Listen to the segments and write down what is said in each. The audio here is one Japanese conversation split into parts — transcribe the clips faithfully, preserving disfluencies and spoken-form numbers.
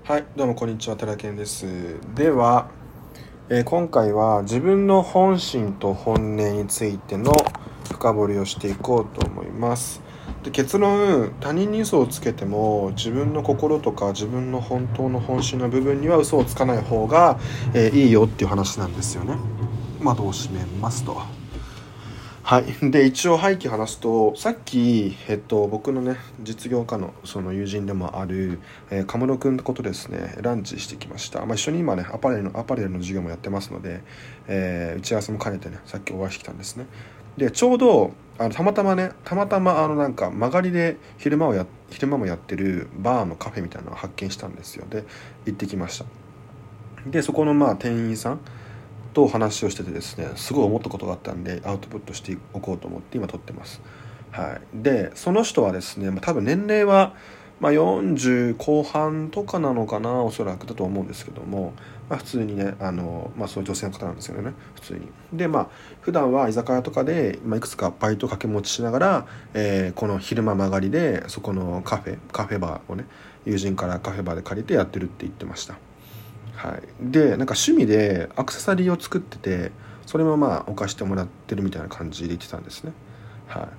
はい、どうもこんにちは、寺健です。では、えー今回は自分の本心と本音についての深掘りをしていこうと思います。で、結論、他人に嘘をつけても自分の心とか自分の本当の本心の部分には嘘をつかない方が、えーいいよっていう話なんですよね。窓を閉めますと。はい。で、一応背景話すと、さっき、えっと、僕のね、実業家のその友人でもある、えー、カムロ君のことですね、ランチしてきました。まあ、一緒に今ね、アパレルの、アパレルの授業もやってますので、えー打ち合わせも兼ねてね、さっきお会いしてきたんですね。で、ちょうど、あの、たまたまね、たまたま、あの、なんか、曲がりで昼間をや、昼間もやってるバーのカフェみたいなのを発見したんですよ。で、行ってきました。で、そこの、まあ、店員さん、と話をしててですね、すごい思ったことがあったんでアウトプットしておこうと思って今撮ってます。はい、でその人はですね、まあ、多分年齢は、まあ、よんじゅう後半とかなのかな、おそらくだと思うんですけども、まあ、普通にね、あの、まあ、そういう女性の方なんですよね、普通に。で、まあ普段は居酒屋とかで、まあ、いくつかバイト掛け持ちしながら、えーこの昼間曲がりでそこのカフェカフェバーをね、友人からカフェバーで借りてやってるって言ってました。はい、でなんか趣味でアクセサリーを作ってて、それもまあ置かしてもらってるみたいな感じで言ってたんですね。はい、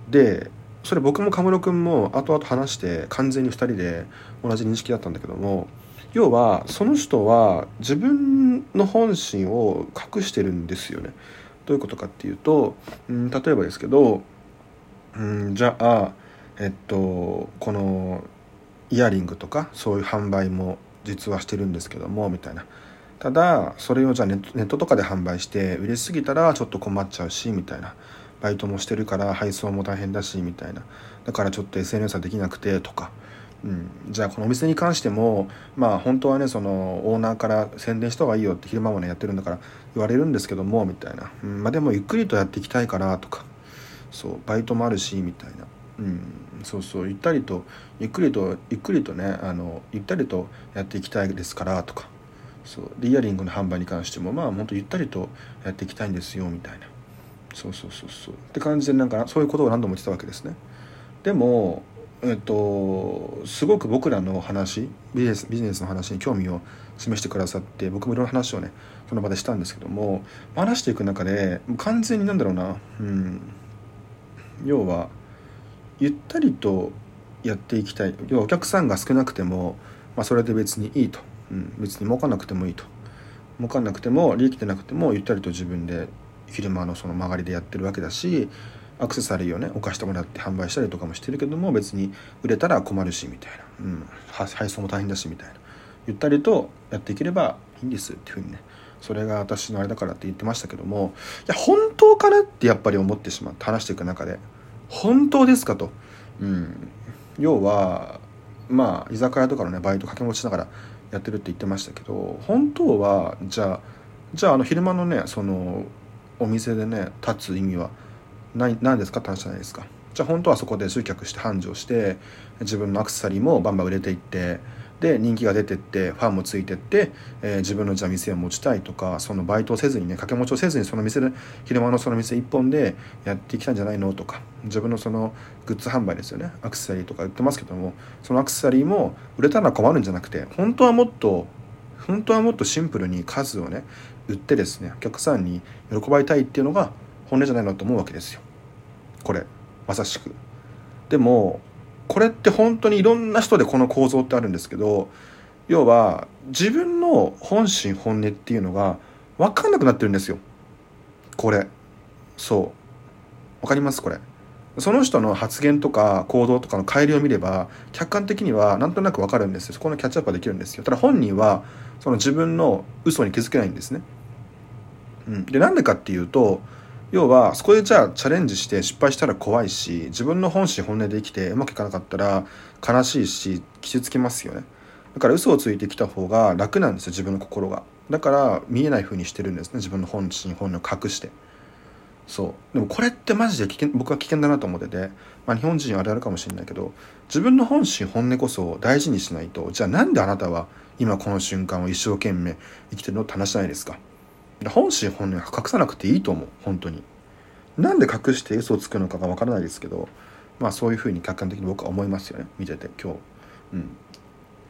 でそれ僕もカムロ君も後々話して完全にふたりで同じ認識だったんだけども、要はその人は自分の本心を隠してるんですよね。どういうことかっていうと、うん、例えばですけど、うん、じゃあえっとこのイヤリングとかそういう販売も実はしてるんですけどもみたいな。ただそれをじゃあネット、ネットとかで販売して売れすぎたらちょっと困っちゃうしみたいな。バイトもしてるから配送も大変だしみたいな。だからちょっと エスエヌエス はできなくてとか。うん、じゃあこのお店に関してもまあ本当はね、そのオーナーから宣伝した方がいいよって昼間もねやってるんだから言われるんですけどもみたいな、うん、まあでもゆっくりとやっていきたいからとか、そうバイトもあるしみたいな。うん、そうそう、ゆったりとゆっくりとゆっくりとね、あのゆったりとやっていきたいですからとか、そうでイヤリングの販売に関してもまあ本当ゆったりとやっていきたいんですよみたいな。そうそうそうそうって感じで、なんかそういうことを何度も言ってたわけですね。でもえっとすごく僕らの話、ビジネスビジネスの話に興味を示してくださって、僕もいろんな話をねその場でしたんですけども、話していく中で完全になんだろうな、うん要はゆったりとやっていきたい。要はお客さんが少なくても、まあ、それで別にいいと、うん、別に儲かんなくてもいいと、儲かんなくても利益でなくてもゆったりと自分で昼間のその曲がりでやってるわけだし、アクセサリーをね置かしてもらって販売したりとかもしてるけども、別に売れたら困るしみたいな、うん、配送も大変だしみたいな、ゆったりとやっていければいいんですっていうふうにね、それが私のあれだからって言ってましたけども、いや本当かなってやっぱり思ってしまって、話していく中で本当ですかと。うん、要はまあ居酒屋とかのねバイト掛け持ちしながらやってるって言ってましたけど、本当はじゃあじゃああの昼間のねそのお店でね立つ意味はない何ですかって話じゃないですか。じゃあ本当はそこで集客して繁盛して自分のアクセサリーもバンバン売れていって、で人気が出てってファンもついてって、えー自分のじゃあ店を持ちたいとか、そのバイトをせずにね掛け持ちをせずにその店で昼間のその店一本でやっていきたいんじゃないのとか、自分のそのグッズ販売ですよね、アクセサリーとか売ってますけども、そのアクセサリーも売れたら困るんじゃなくて、本当はもっと本当はもっとシンプルに数をね売ってですね、お客さんに喜ばれたいっていうのが本音じゃないのと思うわけですよ、これまさしく。でもこれって本当にいろんな人でこの構造ってあるんですけど、要は自分の本心本音っていうのが分かんなくなってるんですよ、これ。そう分かります？これその人の発言とか行動とかの乖離を見れば客観的にはなんとなく分かるんですよ。そこのキャッチアップができるんですよ。ただ本人はその自分の嘘に気づけないんですね。うん、でなんでかっていうと、要はそこでじゃあチャレンジして失敗したら怖いし、自分の本心本音で生きてうまくいかなかったら悲しいし傷つきますよね。だから嘘をついてきた方が楽なんですよ、自分の心が。だから見えない風にしてるんですね、自分の本心本音を隠して。そうでもこれってマジで危険、僕は危険だなと思ってて、まあ、日本人あるあるかもしれないけど、自分の本心本音こそ大事にしないと、じゃあなんであなたは今この瞬間を一生懸命生きてるのって話じゃないですか。本心本音は隠さなくていいと思う、本当に。なんで隠して嘘をつくのかがわからないですけど、まあそういうふうに客観的に僕は思いますよね、見てて今日。うん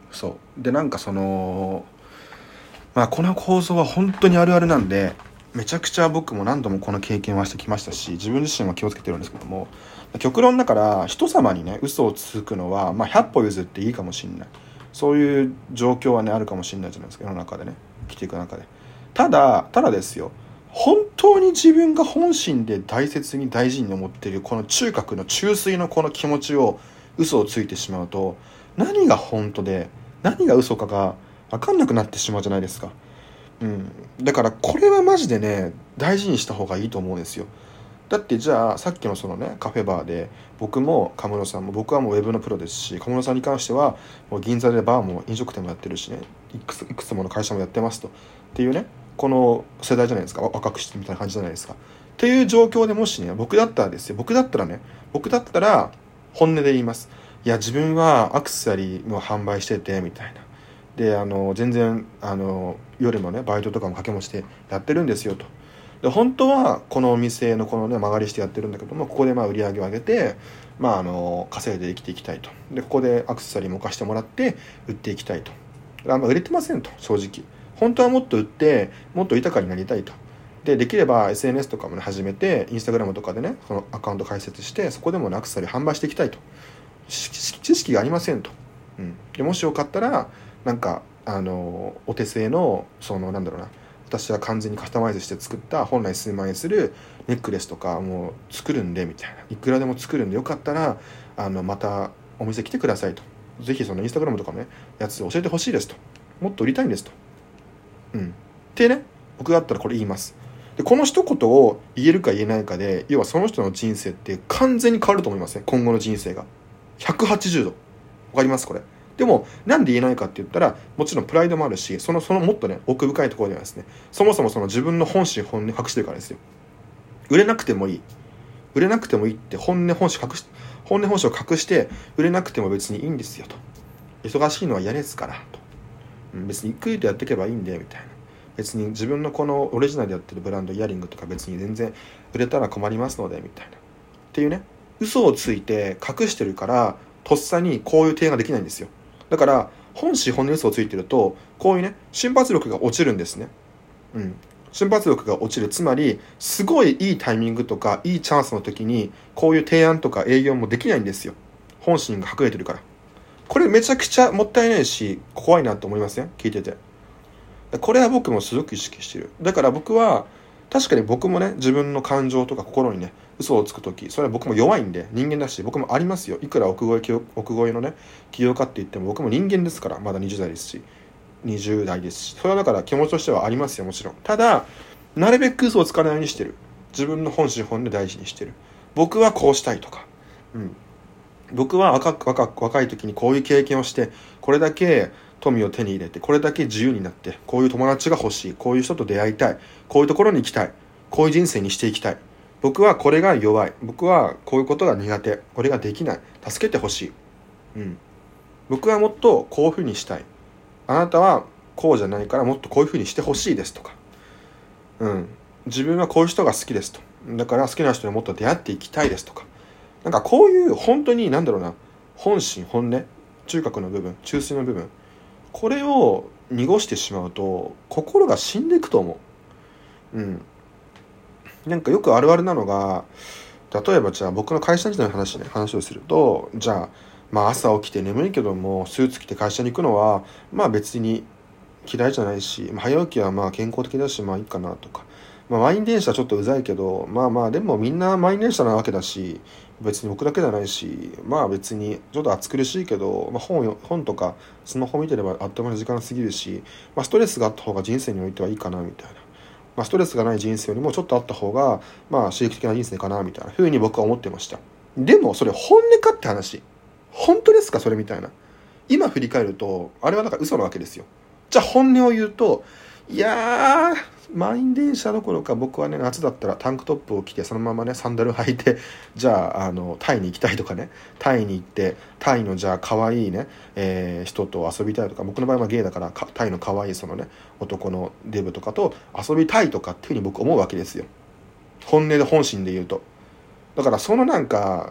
そうでなんかそのまあこの構造は本当にあるあるなんで、めちゃくちゃ僕も何度もこの経験はしてきましたし、自分自身は気をつけてるんですけども、極論だから人様にね嘘をつくのはまあひゃっぽ譲っていいかもしれない、そういう状況はねあるかもしれないじゃないですか、世の中でね生きていく中で。ただただですよ、本当に自分が本心で大切に大事に思っているこの中核の中水のこの気持ちを嘘をついてしまうと、何が本当で何が嘘かが分かんなくなってしまうじゃないですか。うん、だからこれはマジでね大事にした方がいいと思うんですよ。だってじゃあさっきのそのねカフェバーで僕も小室さんも、僕はもうウェブのプロですし、小室さんに関してはもう銀座でバーも飲食店もやってるしね、いくついくつもの会社もやってますとっていうね、この世代じゃないですか、若くしてみたいな感じじゃないですかっていう状況で、もしね僕だったらですよ僕だったらね僕だったら本音で言います。いや自分はアクセサリーの販売しててみたいな、であの全然あの夜のねバイトとかも掛け持ちしてやってるんですよと。で本当はこのお店のこのね間借りしてやってるんだけども、ここでまあ売り上げを上げて、まあ、あの稼いで生きていきたいと。でここでアクセサリーも貸してもらって売っていきたいと。あんま売れてませんと、正直本当はもっと売ってもっと豊かになりたいと。でできれば エスエヌエス とかも、ね、始めてインスタグラムとかでねそのアカウント開設して、そこでも、ね、アクセサリー販売していきたいと。知識がありませんと、うん、でもしよかったらなんかあのお手製のそのなんだろうな、私は完全にカスタマイズして作った本来数万円するネックレスとかもう作るんでみたいな、いくらでも作るんでよかったらあのまたお店来てくださいと、ぜひそのインスタグラムとかのねやつ教えてほしいですと、もっと売りたいんですと、うんってね僕だったらこれ言います。でこの一言を言えるか言えないかで、要はその人の人生って完全に変わると思いますね、今後の人生がひゃくはちじゅうど。わかりますこれ。でもなんで言えないかって言ったら、もちろんプライドもあるし、そのそのもっとね奥深いところではですね、そもそもその自分の本心本音隠してるからですよ。売れなくてもいい売れなくてもいいって本音本心隠し本音本心を隠して売れなくても別にいいんですよと。忙しいのは嫌ですからと、別にゆっくりとやっていけばいいんでみたいな、別に自分のこのオリジナルでやってるブランドイヤリングとか別に全然売れたら困りますのでみたいなっていうね、嘘をついて隠してるからとっさにこういう提案ができないんですよ。だから本心本音嘘をついてるとこういうね瞬発力が落ちるんですね。うん、瞬発力が落ちる、つまりすごいいいタイミングとかいいチャンスの時にこういう提案とか営業もできないんですよ、本心が隠れてるから。これめちゃくちゃもったいないし怖いなと思いません？聞いてて。これは僕もすごく意識してる。だから僕は確かに僕もね自分の感情とか心にね嘘をつくとき、それは僕も弱いんで人間だし、僕もありますよ。いくら奥越え奥越えのね起業家って言っても僕も人間ですから、まだにじゅう代ですしにじゅう代ですし、それはだから気持ちとしてはありますよ、もちろん。ただなるべく嘘をつかないようにしてる。自分の本心本音で大事にしてる。僕はこうしたいとか、うん僕は若く若く若い時にこういう経験をしてこれだけ富を手に入れてこれだけ自由になってこういう友達が欲しい、こういう人と出会いたい、こういうところに行きたい、こういう人生にしていきたい、僕はこれが弱い、僕はこういうことが苦手、これができない、助けてほしい、うん、僕はもっとこういうふうにしたい、あなたはこうじゃないからもっとこういうふうにしてほしいですとか、うん、自分はこういう人が好きですと、だから好きな人にもっと出会っていきたいですとか、なんかこういう本当に何だろうな、本心本音中核の部分中枢の部分、これを濁してしまうと心が死んでいくと思う。うんなんかよくあるあるなのが、例えばじゃあ僕の会社時代の話ね話をすると、じゃあまあ朝起きて眠いけどもスーツ着て会社に行くのはまあ別に嫌いじゃないし、早起きはまあ健康的だしまあいいかなとか、まあ、満員電車ちょっとうざいけどまあまあでもみんな満員電車なわけだし、別に僕だけじゃないし、まあ別にちょっと暑苦しいけど、まあ、本を本とかスマホ見てればあっという間に時間過ぎるし、まあ、ストレスがあった方が人生においてはいいかなみたいな、まあ、ストレスがない人生よりもちょっとあった方がまあ刺激的な人生かなみたいなふうに僕は思ってました。でもそれ本音かって話、本当ですかそれみたいな。今振り返るとあれはなんか嘘なわけですよ。じゃあ本音を言うと、いやー満員電車どころか僕はね夏だったらタンクトップを着てそのままねサンダル履いてじゃああのタイに行きたいとかね、タイに行ってタイのじゃあ可愛いね、えー、人と遊びたいとか、僕の場合はゲイだからかタイの可愛いそのね男のデブとかと遊びたいとかっていうふうに僕思うわけですよ、本音で本心で言うと。だからそのなんか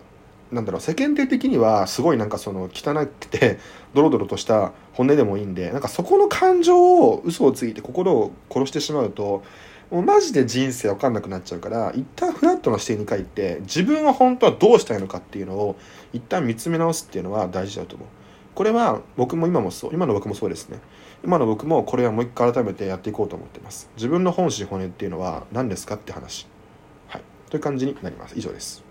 なんだろう、世間体的にはすごいなんかその汚くてドロドロとした本音でもいいんで、なんかそこの感情を嘘をついて心を殺してしまうと、もうマジで人生わかんなくなっちゃうから、一旦フラットな視点に帰って自分は本当はどうしたいのかっていうのを一旦見つめ直すっていうのは大事だと思う。これは僕も今もそう、今の僕もそうですね。今の僕もこれはもう一回改めてやっていこうと思ってます。自分の本心本音っていうのは何ですかって話。はい。という感じになります。以上です。